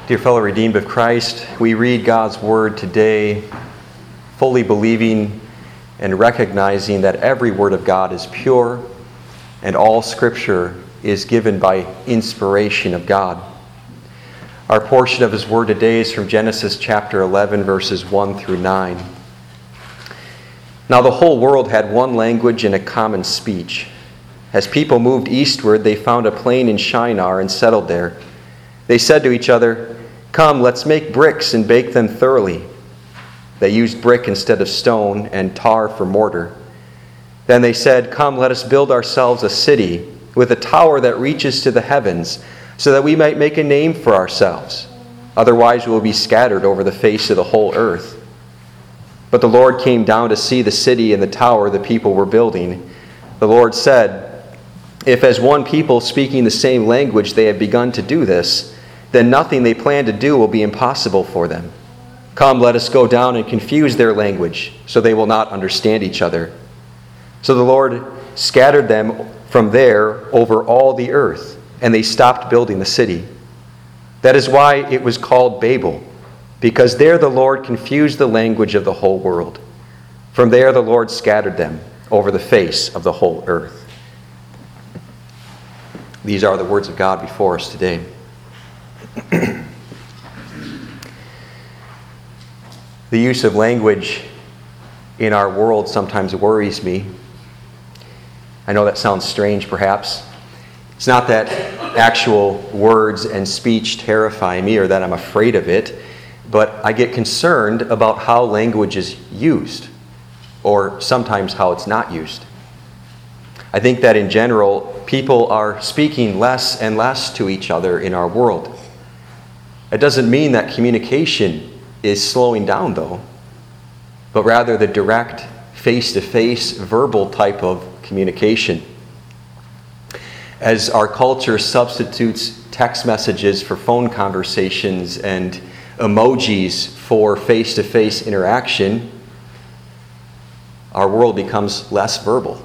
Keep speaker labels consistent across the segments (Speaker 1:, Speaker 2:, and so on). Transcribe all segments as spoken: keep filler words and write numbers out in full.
Speaker 1: Dear fellow redeemed of Christ, we read God's word today fully believing and recognizing that every word of God is pure and all Scripture is given by inspiration of God. Our portion of his word today is from Genesis chapter eleven, verses one through nine. Now the whole world had one language and a common speech. As people moved eastward, they found a plain in Shinar and settled there. They said to each other, "Come, let's make bricks and bake them thoroughly." They used brick instead of stone and tar for mortar. Then they said, "Come, let us build ourselves a city with a tower that reaches to the heavens, so that we might make a name for ourselves. Otherwise we will be scattered over the face of the whole earth." But the Lord came down to see the city and the tower the people were building. The Lord said, "If as one people speaking the same language they have begun to do this, then nothing they plan to do will be impossible for them. Come, let us go down and confuse their language, so they will not understand each other." So the Lord scattered them from there over all the earth, and they stopped building the city. That is why it was called Babel, because there the Lord confused the language of the whole world. From there the Lord scattered them over the face of the whole earth. These are the words of God before us today. The use of language in our world sometimes worries me. I know that sounds strange, perhaps. It's not that actual words and speech terrify me or that I'm afraid of it, but I get concerned about how language is used, or sometimes how it's not used. I think that in general, people are speaking less and less to each other in our world. It doesn't mean that communication is slowing down, though, but rather the direct, face-to-face, verbal type of communication. As our culture substitutes text messages for phone conversations and emojis for face-to-face interaction, our world becomes less verbal.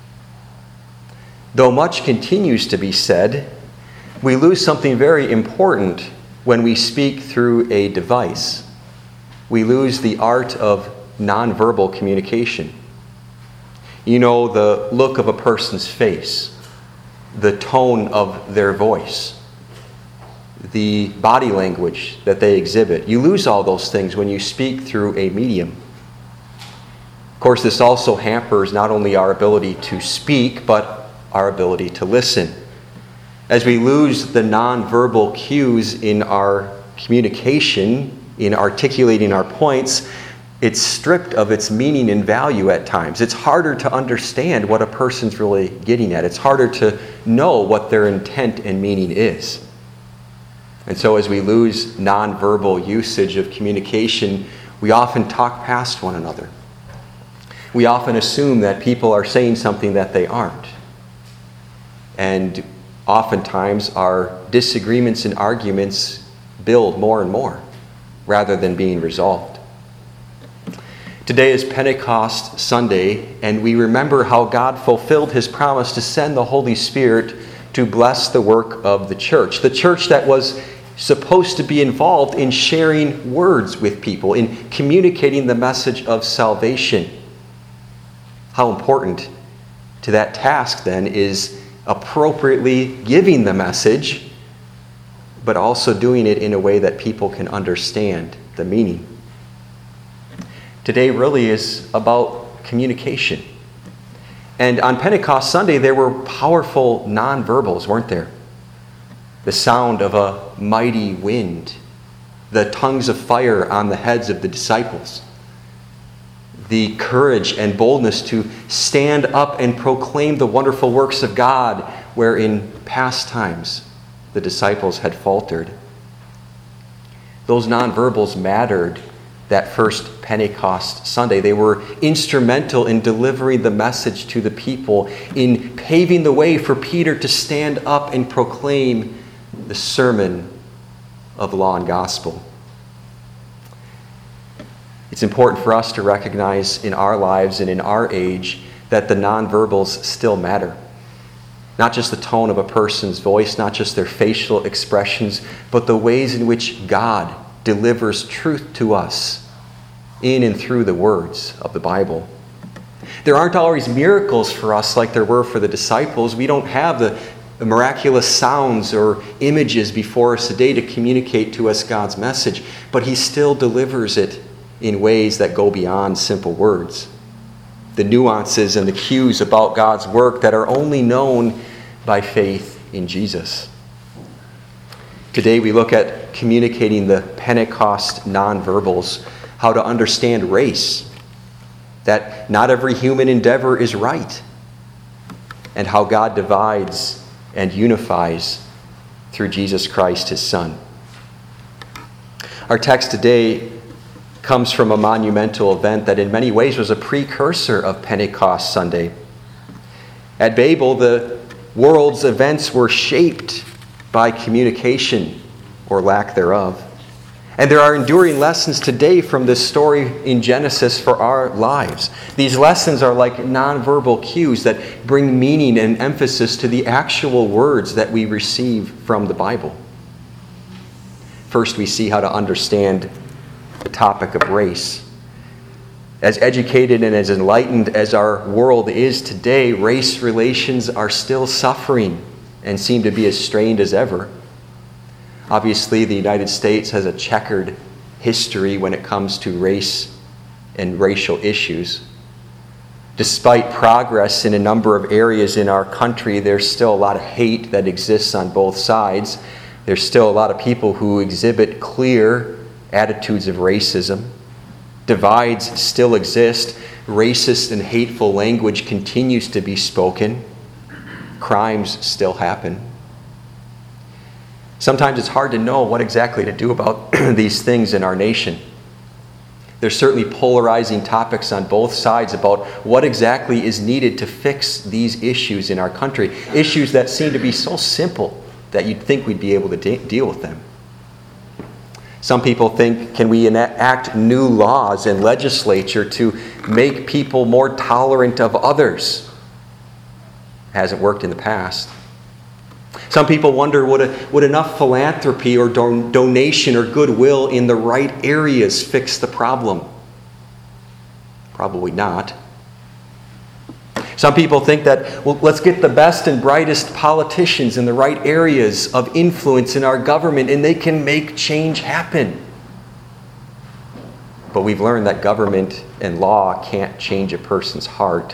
Speaker 1: Though much continues to be said, we lose something very important when we speak through a device. We lose the art of nonverbal communication. You know, the look of a person's face, the tone of their voice, the body language that they exhibit. You lose all those things when you speak through a medium. Of course, this also hampers not only our ability to speak, but our ability to listen. As we lose the nonverbal cues in our communication, in articulating our points, it's stripped of its meaning and value at times. It's harder to understand what a person's really getting at. It's harder to know what their intent and meaning is. And so as we lose nonverbal usage of communication, we often talk past one another. We often assume that people are saying something that they aren't. And oftentimes our disagreements and arguments build more and more rather than being resolved. Today is Pentecost Sunday, and we remember how God fulfilled his promise to send the Holy Spirit to bless the work of the church. The church that was supposed to be involved in sharing words with people, in communicating the message of salvation. How important to that task then is appropriately giving the message, but also doing it in a way that people can understand the meaning. Today really is about communication. And on Pentecost Sunday, there were powerful nonverbals, weren't there? The sound of a mighty wind, the tongues of fire on the heads of the disciples, the courage and boldness to stand up and proclaim the wonderful works of God, where in past times the disciples had faltered. Those nonverbals mattered that first Pentecost Sunday. They were instrumental in delivering the message to the people, in paving the way for Peter to stand up and proclaim the sermon of law and gospel. It's important for us to recognize in our lives and in our age that the nonverbals still matter. Not just the tone of a person's voice, not just their facial expressions, but the ways in which God delivers truth to us in and through the words of the Bible. There aren't always miracles for us like there were for the disciples. We don't have the miraculous sounds or images before us today to communicate to us God's message, but He still delivers it in ways that go beyond simple words. The nuances and the cues about God's work that are only known by faith in Jesus. Today we look at communicating the Pentecost nonverbals, how to understand race, that not every human endeavor is right, and how God divides and unifies through Jesus Christ, His Son. Our text today comes from a monumental event that in many ways was a precursor of Pentecost Sunday. At Babel, the world's events were shaped by communication or lack thereof. And there are enduring lessons today from this story in Genesis for our lives. These lessons are like nonverbal cues that bring meaning and emphasis to the actual words that we receive from the Bible. First, we see how to understand the topic of race. As educated and as enlightened as our world is today, race relations are still suffering and seem to be as strained as ever. Obviously, the United States has a checkered history when it comes to race and racial issues. Despite progress in a number of areas in our country, there's still a lot of hate that exists on both sides. There's still a lot of people who exhibit clear attitudes of racism. Divides still exist. Racist and hateful language continues to be spoken. Crimes still happen. Sometimes it's hard to know what exactly to do about these things in our nation. There's certainly polarizing topics on both sides about what exactly is needed to fix these issues in our country. Issues that seem to be so simple that you'd think we'd be able to de- deal with them. Some people think, can we enact new laws and legislature to make people more tolerant of others? Hasn't worked in the past. Some people wonder, would, a, would enough philanthropy or don- donation or goodwill in the right areas fix the problem? Probably not. Some people think that, well, let's get the best and brightest politicians in the right areas of influence in our government and they can make change happen. But we've learned that government and law can't change a person's heart.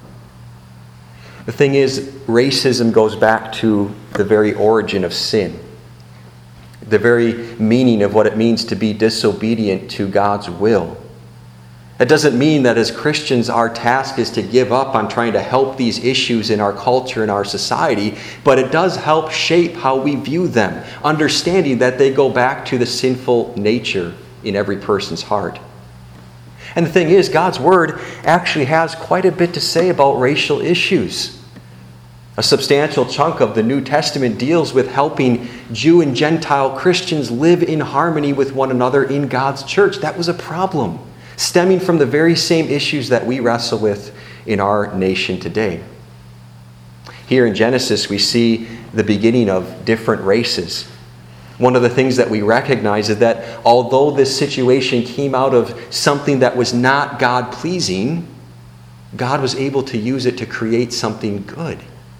Speaker 1: The thing is, racism goes back to the very origin of sin, the very meaning of what it means to be disobedient to God's will. It doesn't mean that as Christians our task is to give up on trying to help these issues in our culture and our society, but it does help shape how we view them, understanding that they go back to the sinful nature in every person's heart. And the thing is, God's Word actually has quite a bit to say about racial issues. A substantial chunk of the New Testament deals with helping Jew and Gentile Christians live in harmony with one another in God's church. That was a problem, stemming from the very same issues that we wrestle with in our nation today. Here in Genesis, we see the beginning of different races. One of the things that we recognize is that although this situation came out of something that was not God-pleasing, God was able to use it to create something good.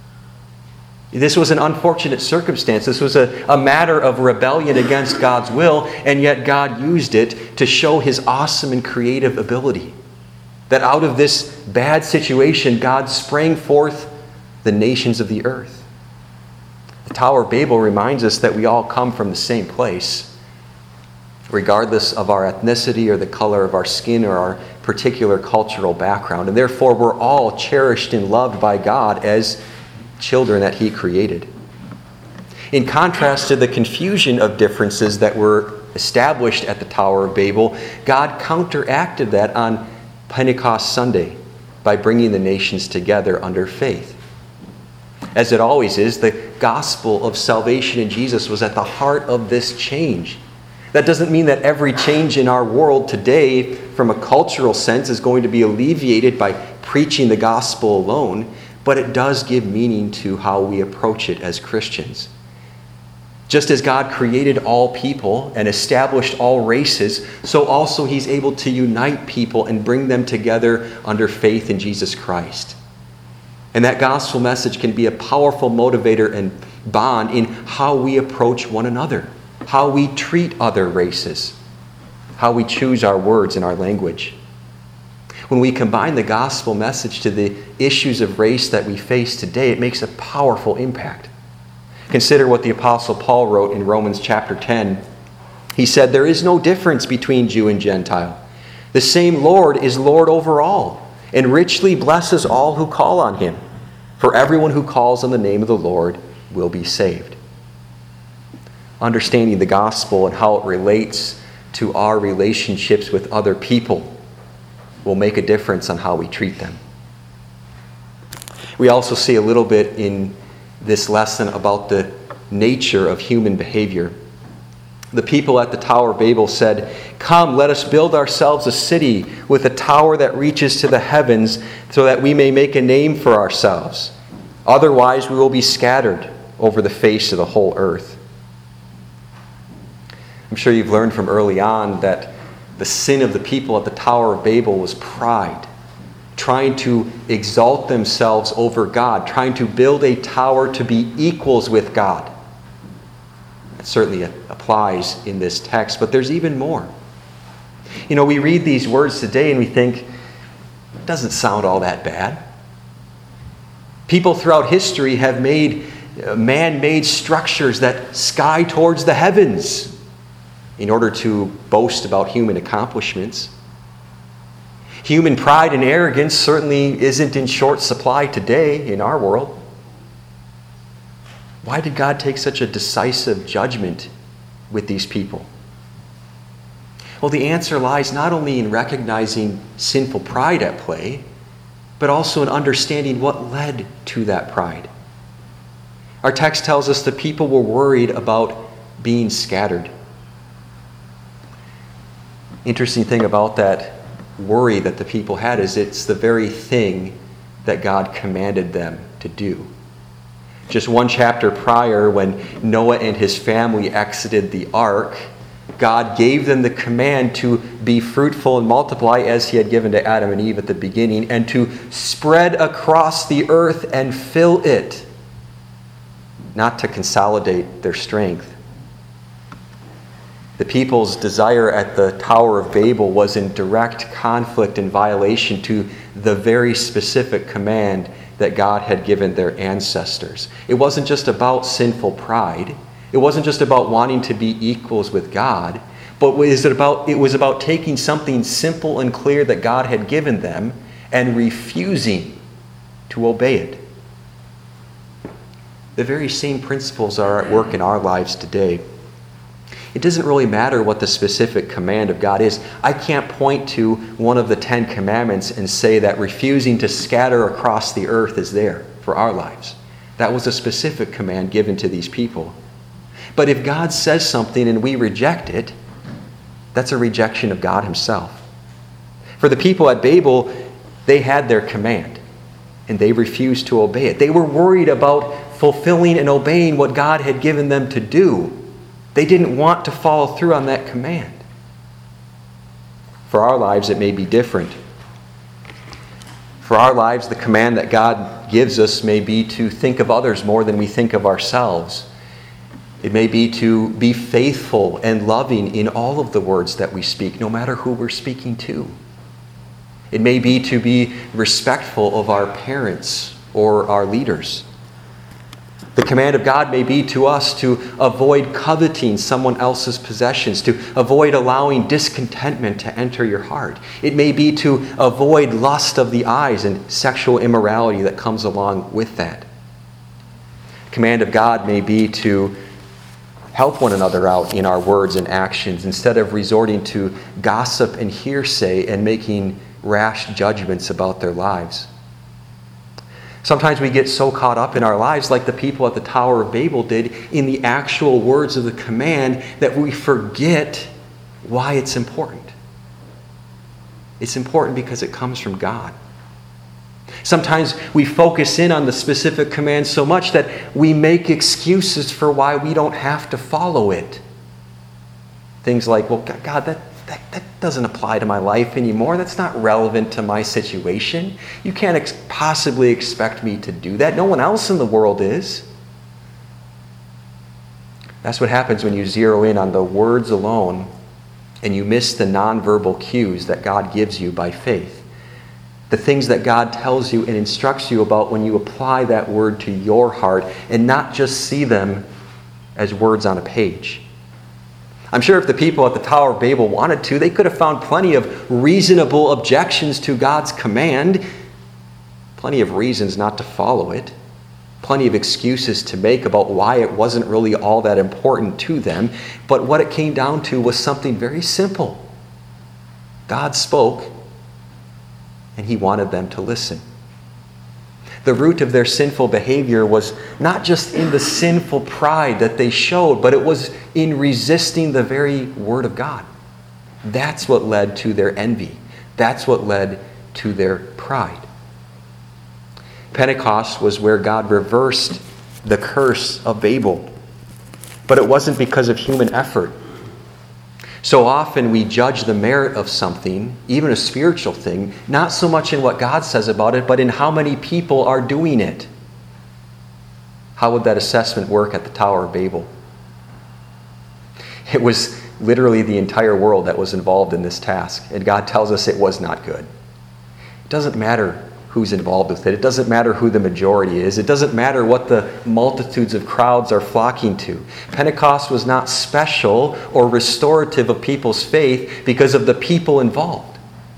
Speaker 1: This was an unfortunate circumstance. This was a, a matter of rebellion against God's will, and yet God used it to show His awesome and creative ability. That out of this bad situation, God sprang forth the nations of the earth. The Tower of Babel reminds us that we all come from the same place, regardless of our ethnicity or the color of our skin or our particular cultural background. And therefore, we're all cherished and loved by God as children that He created. In contrast to the confusion of differences that were established at the Tower of Babel, God counteracted that on Pentecost Sunday by bringing the nations together under faith. As it always is, the gospel of salvation in Jesus was at the heart of this change. That doesn't mean that every change in our world today, from a cultural sense, is going to be alleviated by preaching the gospel alone. but it does give meaning to how we approach it as Christians. Just as God created all people and established all races, so also he's able to unite people and bring them together under faith in Jesus Christ. And that gospel message can be a powerful motivator and bond in how we approach one another, how we treat other races, how we choose our words and our language. When we combine the gospel message to the issues of race that we face today, it makes a powerful impact. Consider what the Apostle Paul wrote in Romans chapter ten. He said, "There is no difference between Jew and Gentile. The same Lord is Lord over all, and richly blesses all who call on him. For everyone who calls on the name of the Lord will be saved." Understanding the gospel and how it relates to our relationships with other people will make a difference on how we treat them. We also see a little bit in this lesson about the nature of human behavior. The people at the Tower of Babel said, "Come, let us build ourselves a city with a tower that reaches to the heavens so that we may make a name for ourselves. Otherwise we will be scattered over the face of the whole earth." I'm sure you've learned from early on that the sin of the people at the Tower of Babel was pride, trying to exalt themselves over God, trying to build a tower to be equals with God. That certainly applies in this text, but there's even more. You know, we read these words today and we think, it doesn't sound all that bad. People throughout history have made man-made structures that sky towards the heavens in order to boast about human accomplishments. Human pride and arrogance certainly isn't in short supply today in our world. Why did God take such a decisive judgment with these people? Well, the answer lies not only in recognizing sinful pride at play, but also in understanding what led to that pride. Our text tells us the people were worried about being scattered. Interesting thing about that worry that the people had is it's the very thing that God commanded them to do. Just one chapter prior, when Noah and his family exited the ark, God gave them the command to be fruitful and multiply as he had given to Adam and Eve at the beginning, and to spread across the earth and fill it, not to consolidate their strength. The people's desire at the Tower of Babel was in direct conflict and violation to the very specific command that God had given their ancestors. It wasn't just about sinful pride. It wasn't just about wanting to be equals with God, but was it about, it was about taking something simple and clear that God had given them and refusing to obey it. The very same principles are at work in our lives today. It doesn't really matter what the specific command of God is. I can't point to one of the Ten Commandments and say that refusing to scatter across the earth is there for our lives. That was a specific command given to these people. But if God says something and we reject it, that's a rejection of God himself. For the people at Babel, they had their command, and they refused to obey it. They were worried about fulfilling and obeying what God had given them to do. They didn't want to follow through on that command. For our lives, it may be different. For our lives, the command that God gives us may be to think of others more than we think of ourselves. It may be to be faithful and loving in all of the words that we speak, no matter who we're speaking to. It may be to be respectful of our parents or our leaders. The command of God may be to us to avoid coveting someone else's possessions, to avoid allowing discontentment to enter your heart. It may be to avoid lust of the eyes and sexual immorality that comes along with that. The command of God may be to help one another out in our words and actions instead of resorting to gossip and hearsay and making rash judgments about their lives. Sometimes we get so caught up in our lives, like the people at the Tower of Babel did, in the actual words of the command that we forget why it's important. It's important because it comes from God. Sometimes we focus in on the specific command so much that we make excuses for why we don't have to follow it. Things like, well, God, that, that, that doesn't apply to my life anymore. That's not relevant to my situation. You can't ex- possibly expect me to do that. No one else in the world is. That's what happens when you zero in on the words alone and you miss the nonverbal cues that God gives you by faith. The things that God tells you and instructs you about when you apply that word to your heart and not just see them as words on a page. I'm sure if the people at the Tower of Babel wanted to, they could have found plenty of reasonable objections to God's command, plenty of reasons not to follow it, plenty of excuses to make about why it wasn't really all that important to them. But what it came down to was something very simple. God spoke, and he wanted them to listen. The root of their sinful behavior was not just in the sinful pride that they showed, but it was in resisting the very word of God. That's what led to their envy. That's what led to their pride. Pentecost was where God reversed the curse of Babel. But it wasn't because of human effort. So often we judge the merit of something, even a spiritual thing, not so much in what God says about it, but in how many people are doing it. How would that assessment work at the Tower of Babel? It was literally the entire world that was involved in this task, and God tells us it was not good. It doesn't matter who's involved with it. It doesn't matter who the majority is. It doesn't matter what the multitudes of crowds are flocking to. Pentecost was not special or restorative of people's faith because of the people involved.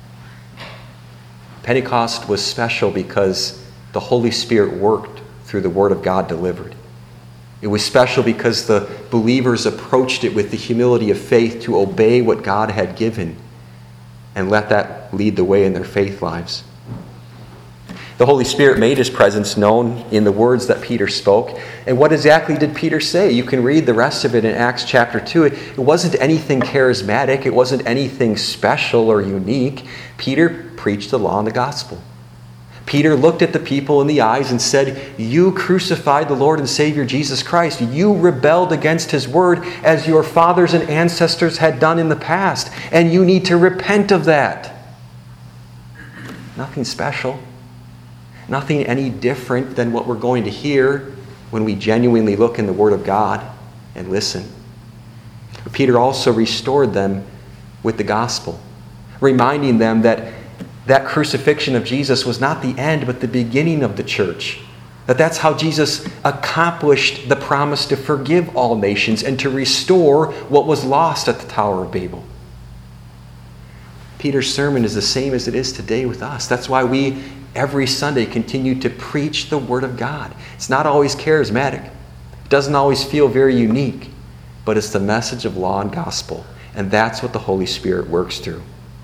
Speaker 1: Pentecost was special because the Holy Spirit worked through the Word of God delivered. It was special because the believers approached it with the humility of faith to obey what God had given and let that lead the way in their faith lives. The Holy Spirit made his presence known in the words that Peter spoke. And what exactly did Peter say? You can read the rest of it in Acts chapter two. It wasn't anything charismatic. It wasn't anything special or unique. Peter preached the law and the gospel. Peter looked at the people in the eyes and said, "You crucified the Lord and Savior Jesus Christ. You rebelled against his word as your fathers and ancestors had done in the past. And you need to repent of that." Nothing special. Nothing any different than what we're going to hear when we genuinely look in the Word of God and listen. But Peter also restored them with the gospel, reminding them that that crucifixion of Jesus was not the end, but the beginning of the church. That that's how Jesus accomplished the promise to forgive all nations and to restore what was lost at the Tower of Babel. Peter's sermon is the same as it is today with us. That's why we every Sunday continue to preach the Word of God. It's not always charismatic. It doesn't always feel very unique, but it's the message of law and gospel. And that's what the Holy Spirit works through.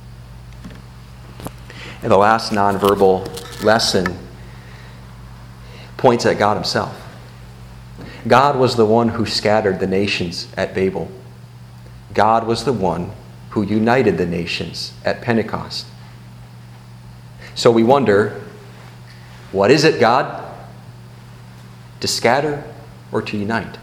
Speaker 1: And the last nonverbal lesson points at God himself. God was the one who scattered the nations at Babel. God was the one who united the nations at Pentecost. So we wonder, what is it, God? To scatter or to unite?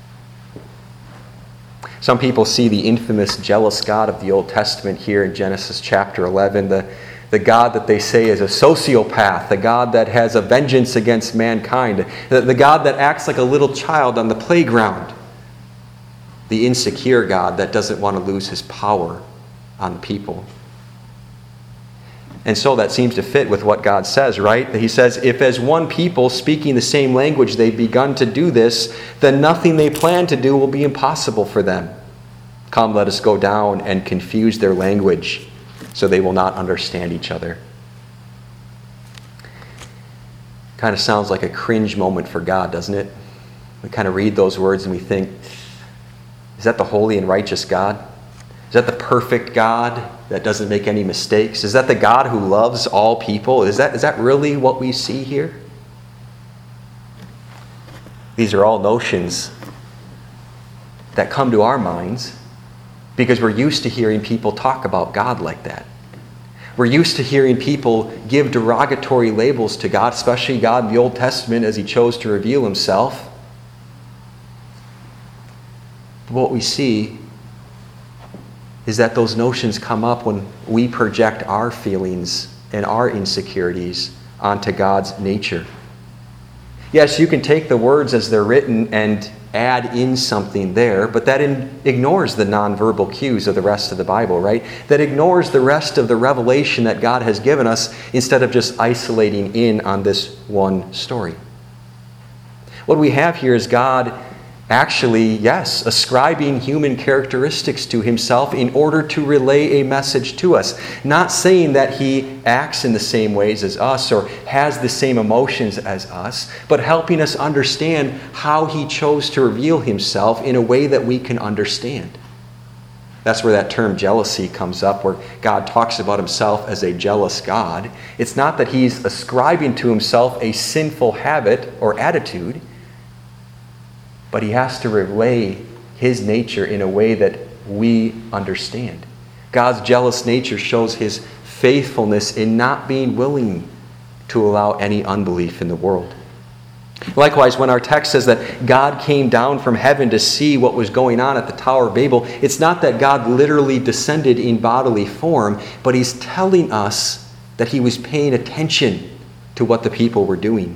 Speaker 1: Some people see the infamous jealous God of the Old Testament here in Genesis chapter eleven, the, the God that they say is a sociopath, the God that has a vengeance against mankind, the, the God that acts like a little child on the playground, the insecure God that doesn't want to lose his power on people. And so that seems to fit with what God says, right? He says, if as one people speaking the same language they've begun to do this, then nothing they plan to do will be impossible for them. Come, let us go down and confuse their language so they will not understand each other. Kind of sounds like a cringe moment for God, doesn't it? We kind of read those words and we think, is that the holy and righteous God? Is that the perfect God that doesn't make any mistakes? Is that the God who loves all people? Is that, is that really what we see here? These are all notions that come to our minds because we're used to hearing people talk about God like that. We're used to hearing people give derogatory labels to God, especially God in the Old Testament as he chose to reveal himself. But what we see is that those notions come up when we project our feelings and our insecurities onto God's nature. Yes, you can take the words as they're written and add in something there, but that in, ignores the nonverbal cues of the rest of the Bible, right? That ignores the rest of the revelation that God has given us instead of just isolating in on this one story. What we have here is God actually, yes, ascribing human characteristics to himself in order to relay a message to us. Not saying that he acts in the same ways as us or has the same emotions as us, but helping us understand how he chose to reveal himself in a way that we can understand. That's where that term jealousy comes up, where God talks about himself as a jealous God. It's not that he's ascribing to himself a sinful habit or attitude, but he has to relay his nature in a way that we understand. God's jealous nature shows his faithfulness in not being willing to allow any unbelief in the world. Likewise, when our text says that God came down from heaven to see what was going on at the Tower of Babel, it's not that God literally descended in bodily form, but he's telling us that he was paying attention to what the people were doing.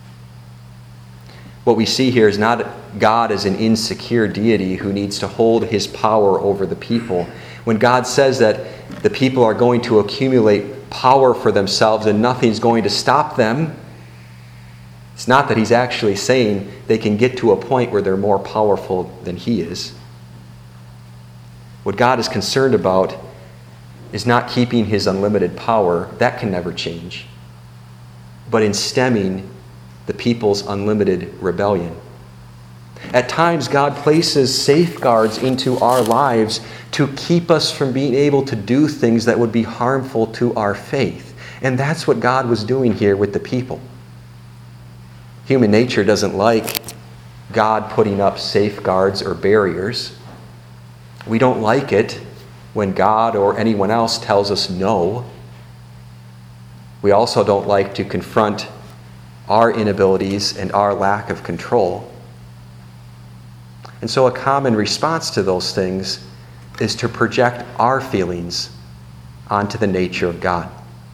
Speaker 1: What we see here is not God as an insecure deity who needs to hold his power over the people. When God says that the people are going to accumulate power for themselves and nothing's going to stop them, it's not that he's actually saying they can get to a point where they're more powerful than he is. What God is concerned about is not keeping his unlimited power. That can never change. But in stemming the people's unlimited rebellion. At times, God places safeguards into our lives to keep us from being able to do things that would be harmful to our faith. And that's what God was doing here with the people. Human nature doesn't like God putting up safeguards or barriers. We don't like it when God or anyone else tells us no. We also don't like to confront our inabilities and our lack of control. And so a common response to those things is to project our feelings onto the nature of God.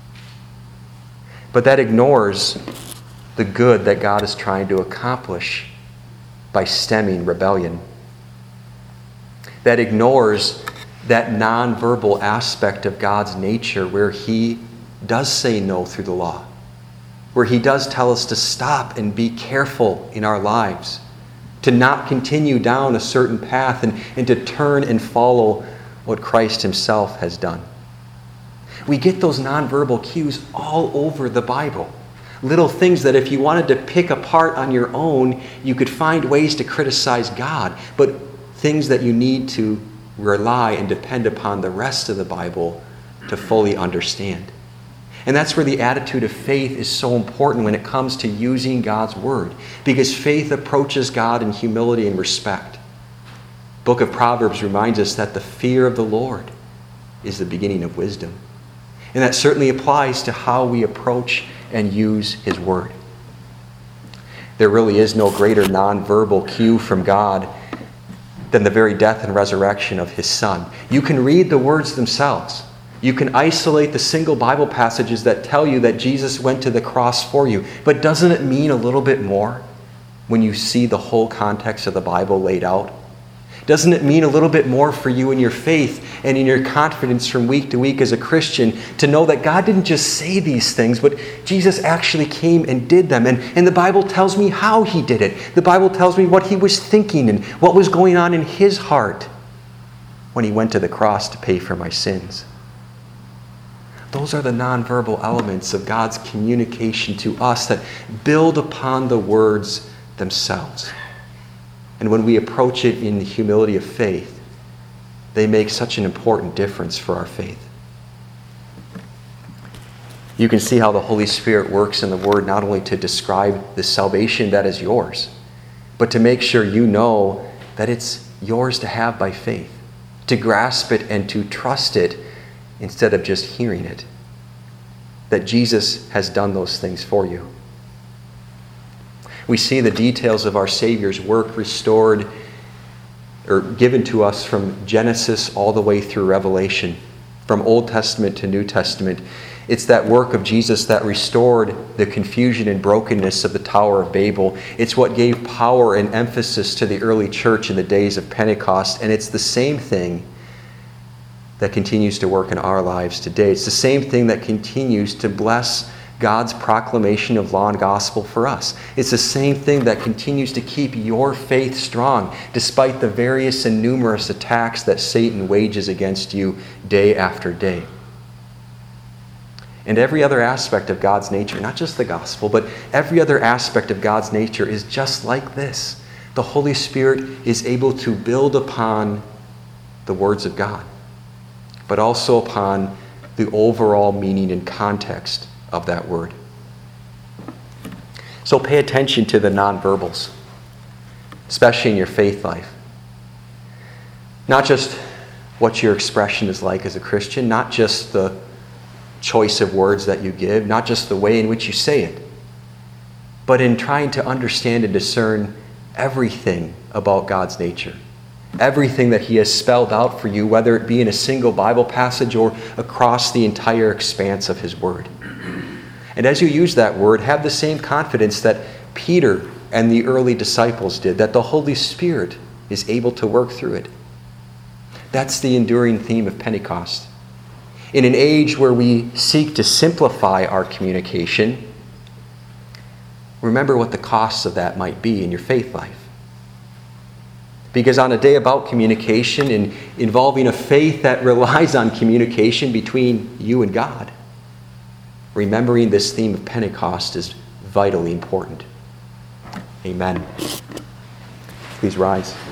Speaker 1: But that ignores the good that God is trying to accomplish by stemming rebellion. That ignores that nonverbal aspect of God's nature where he does say no through the law, where he does tell us to stop and be careful in our lives, to not continue down a certain path and, and to turn and follow what Christ himself has done. We get those nonverbal cues all over the Bible. Little things that if you wanted to pick apart on your own, you could find ways to criticize God, but things that you need to rely and depend upon the rest of the Bible to fully understand. And that's where the attitude of faith is so important when it comes to using God's word, because faith approaches God in humility and respect. The book of Proverbs reminds us that the fear of the Lord is the beginning of wisdom. And that certainly applies to how we approach and use his word. There really is no greater nonverbal cue from God than the very death and resurrection of his Son. You can read the words themselves. You can isolate the single Bible passages that tell you that Jesus went to the cross for you. But doesn't it mean a little bit more when you see the whole context of the Bible laid out? Doesn't it mean a little bit more for you in your faith and in your confidence from week to week as a Christian to know that God didn't just say these things, but Jesus actually came and did them. And, and the Bible tells me how he did it. The Bible tells me what he was thinking and what was going on in his heart when he went to the cross to pay for my sins. Those are the nonverbal elements of God's communication to us that build upon the words themselves. And when we approach it in the humility of faith, they make such an important difference for our faith. You can see how the Holy Spirit works in the Word not only to describe the salvation that is yours, but to make sure you know that it's yours to have by faith, to grasp it and to trust it instead of just hearing it. that Jesus has done those things for you. We see the details of our Savior's work restored or given to us from Genesis all the way through Revelation, from Old Testament to New Testament. It's that work of Jesus that restored the confusion and brokenness of the Tower of Babel. It's what gave power and emphasis to the early church in the days of Pentecost. And it's the same thing that continues to work in our lives today. It's the same thing that continues to bless God's proclamation of law and gospel for us. It's the same thing that continues to keep your faith strong despite the various and numerous attacks that Satan wages against you day after day. And every other aspect of God's nature, not just the gospel, but every other aspect of God's nature is just like this. The Holy Spirit is able to build upon the words of God, but also upon the overall meaning and context of that word. So pay attention to the nonverbals, especially in your faith life. Not just what your expression is like as a Christian, not just the choice of words that you give, not just the way in which you say it, but in trying to understand and discern everything about God's nature. Everything that He has spelled out for you, whether it be in a single Bible passage or across the entire expanse of His Word. And as you use that word, have the same confidence that Peter and the early disciples did, that the Holy Spirit is able to work through it. That's the enduring theme of Pentecost. In an age where we seek to simplify our communication, remember what the costs of that might be in your faith life. Because on a day about communication and involving a faith that relies on communication between you and God, remembering this theme of Pentecost is vitally important. Amen. Please rise.